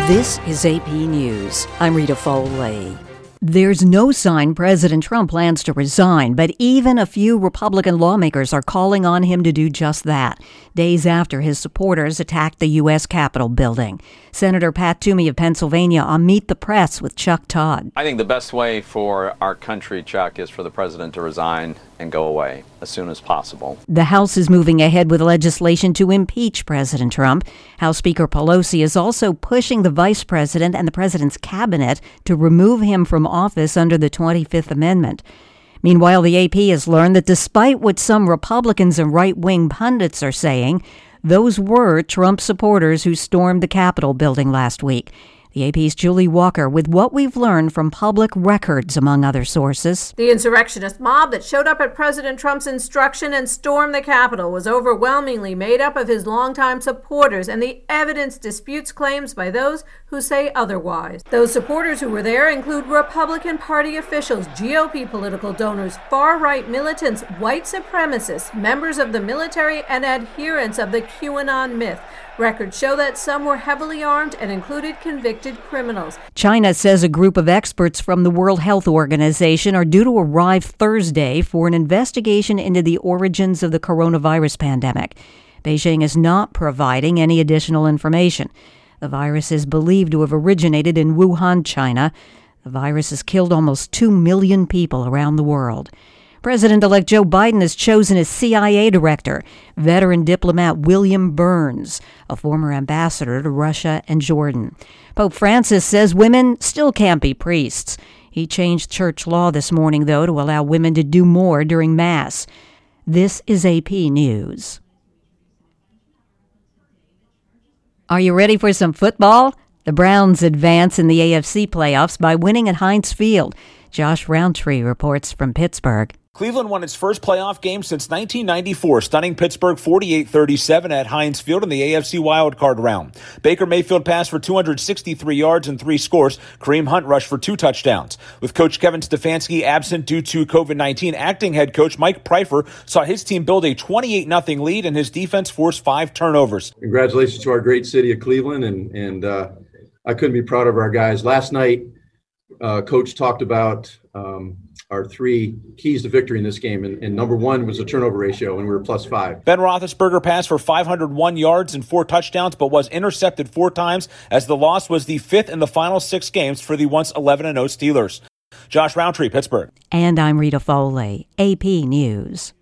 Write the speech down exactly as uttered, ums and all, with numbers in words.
This is A P News. I'm Rita Foley. There's no sign President Trump plans to resign, but even a few Republican lawmakers are calling on him to do just that, days after his supporters attacked the U S Capitol building. Senator Pat Toomey of Pennsylvania on Meet the Press with Chuck Todd. I think the best way for our country, Chuck, is for the president to resign and go away as soon as possible. The House is moving ahead with legislation to impeach President Trump. House Speaker Pelosi is also pushing the vice president and the president's cabinet to remove him from office under the twenty-fifth Amendment. Meanwhile, the A P has learned that despite what some Republicans and right-wing pundits are saying, those were Trump supporters who stormed the Capitol building last week. The A P's Julie Walker with what we've learned from public records, among other sources. The insurrectionist mob that showed up at President Trump's instruction and stormed the Capitol was overwhelmingly made up of his longtime supporters, and the evidence disputes claims by those who say otherwise. Those supporters who were there include Republican Party officials, G O P political donors, far-right militants, white supremacists, members of the military, and adherents of the QAnon myth. Records show that some were heavily armed and included convicted criminals. China says a group of experts from the World Health Organization are due to arrive Thursday for an investigation into the origins of the coronavirus pandemic. Beijing is not providing any additional information. The virus is believed to have originated in Wuhan, China. The virus has killed almost two million people around the world. President-elect Joe Biden has chosen as C I A director veteran diplomat William Burns, a former ambassador to Russia and Jordan. Pope Francis says women still can't be priests. He changed church law this morning, though, to allow women to do more during Mass. This is A P News. Are you ready for some football? The Browns advance in the A F C playoffs by winning at Heinz Field. Josh Roundtree reports from Pittsburgh. Cleveland won its first playoff game since nineteen ninety-four, stunning Pittsburgh forty-eight thirty-seven at Heinz Field in the A F C wildcard round. Baker Mayfield passed for two hundred sixty-three yards and three scores. Kareem Hunt rushed for two touchdowns. With coach Kevin Stefanski absent due to covid nineteen, acting head coach Mike Pfeiffer saw his team build a twenty-eight nothing lead and his defense forced five turnovers. Congratulations to our great city of Cleveland, and, and uh, I couldn't be prouder of our guys. Last night, uh, coach talked about um, our three keys to victory in this game, and, and number one was the turnover ratio, and we were plus five. Ben Roethlisberger passed for five hundred one yards and four touchdowns, but was intercepted four times, as the loss was the fifth in the final six games for the once eleven and oh Steelers. Josh Roundtree, Pittsburgh. And I'm Rita Foley, A P News.